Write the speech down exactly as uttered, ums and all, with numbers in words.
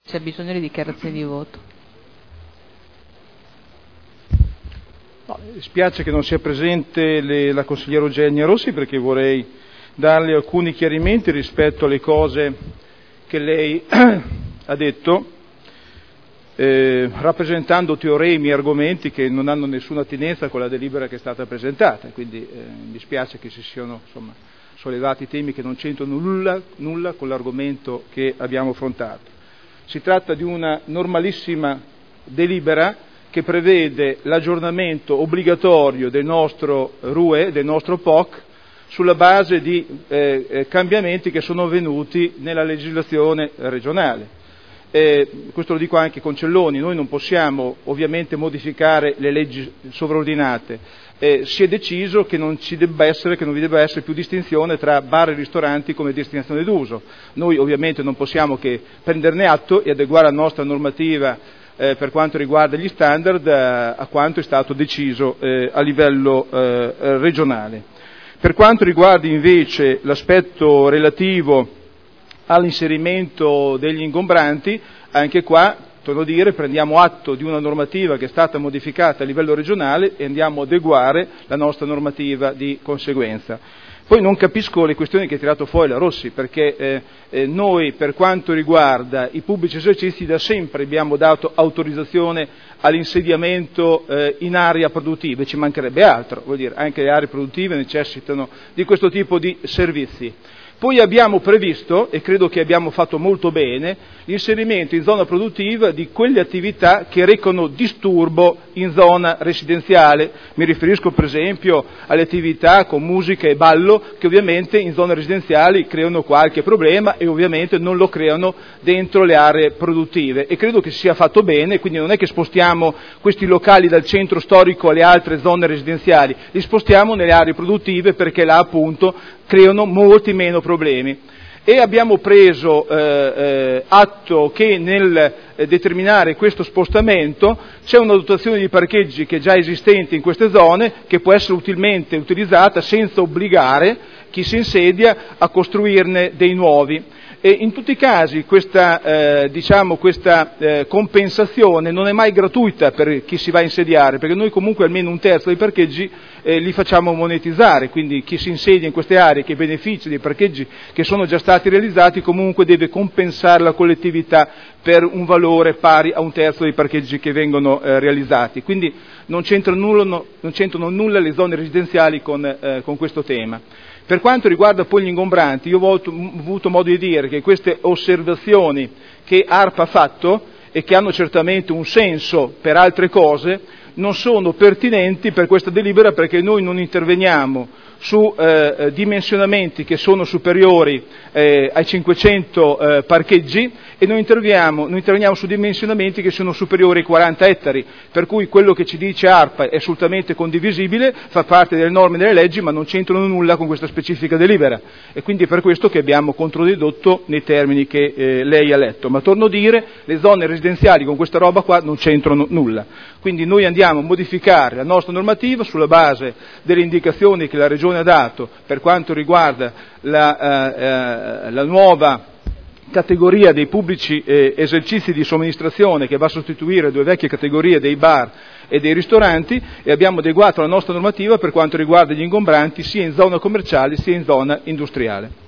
c'è bisogno di dichiarazioni di voto. No, spiace che non sia presente le, la consigliera Eugenia Rossi, perché vorrei darle alcuni chiarimenti rispetto alle cose che lei ha detto, eh, rappresentando teoremi e argomenti che non hanno nessuna attinenza con la delibera che è stata presentata, quindi eh, mi dispiace che si siano insomma, sollevati temi che non c'entrano nulla, nulla con l'argomento che abbiamo affrontato. Si tratta di una normalissima delibera che prevede l'aggiornamento obbligatorio del nostro R U E, del nostro P O C, sulla base di eh, eh, cambiamenti che sono avvenuti nella legislazione regionale. Eh, questo lo dico anche con Celloni, noi non possiamo ovviamente modificare le leggi sovraordinate, eh, si è deciso che non ci debba essere, che non vi debba essere più distinzione tra bar e ristoranti come destinazione d'uso. Noi ovviamente non possiamo che prenderne atto e adeguare la nostra normativa Eh, per quanto riguarda gli standard eh, a quanto è stato deciso eh, a livello eh, regionale. Per quanto riguarda invece l'aspetto relativo all'inserimento degli ingombranti, anche qua, torno a dire, prendiamo atto di una normativa che è stata modificata a livello regionale e andiamo ad adeguare la nostra normativa di conseguenza. Poi non capisco le questioni che ha tirato fuori la Rossi, perché eh, eh, noi per quanto riguarda i pubblici esercizi da sempre abbiamo dato autorizzazione all'insediamento eh, in area produttiva, ci mancherebbe altro, vuol dire anche le aree produttive necessitano di questo tipo di servizi. Poi abbiamo previsto, e credo che abbiamo fatto molto bene, l'inserimento in zona produttiva di quelle attività che recano disturbo in zona residenziale. Mi riferisco per esempio alle attività con musica e ballo che ovviamente in zone residenziali creano qualche problema e ovviamente non lo creano dentro le aree produttive. E credo che sia fatto bene, quindi non è che spostiamo questi locali dal centro storico alle altre zone residenziali, li spostiamo nelle aree produttive perché là appunto creano molti meno problemi. E abbiamo preso eh, eh, atto che nel eh, determinare questo spostamento c'è una dotazione di parcheggi che è già esistente in queste zone, che può essere utilmente utilizzata senza obbligare chi si insedia a costruirne dei nuovi. E in tutti i casi questa, eh, diciamo, questa eh, compensazione non è mai gratuita per chi si va a insediare, perché noi comunque almeno un terzo dei parcheggi eh, li facciamo monetizzare, quindi chi si insedia in queste aree che beneficia dei parcheggi che sono già stati realizzati comunque deve compensare la collettività per un valore pari a un terzo dei parcheggi che vengono eh, realizzati. Quindi non c'entrano nulla, no, non c'entrano nulla le zone residenziali con, eh, con questo tema. Per quanto riguarda poi gli ingombranti, io ho avuto, ho avuto modo di dire che queste osservazioni che ARPA ha fatto e che hanno certamente un senso per altre cose, non sono pertinenti per questa delibera perché noi non interveniamo su eh, dimensionamenti che sono superiori eh, ai cinquecento eh, parcheggi e noi interveniamo, noi interveniamo su dimensionamenti che sono superiori ai quaranta ettari, per cui quello che ci dice ARPA è assolutamente condivisibile, fa parte delle norme e delle leggi, ma non c'entrano nulla con questa specifica delibera e quindi è per questo che abbiamo controdedotto nei termini che eh, lei ha letto. Ma torno a dire, le zone residenziali con questa roba qua non c'entrano nulla. Quindi noi andiamo a modificare la nostra normativa sulla base delle indicazioni che la Regione ha dato per quanto riguarda la, eh, la nuova categoria dei pubblici eh, esercizi di somministrazione che va a sostituire due vecchie categorie dei bar e dei ristoranti e abbiamo adeguato la nostra normativa per quanto riguarda gli ingombranti sia in zona commerciale sia in zona industriale.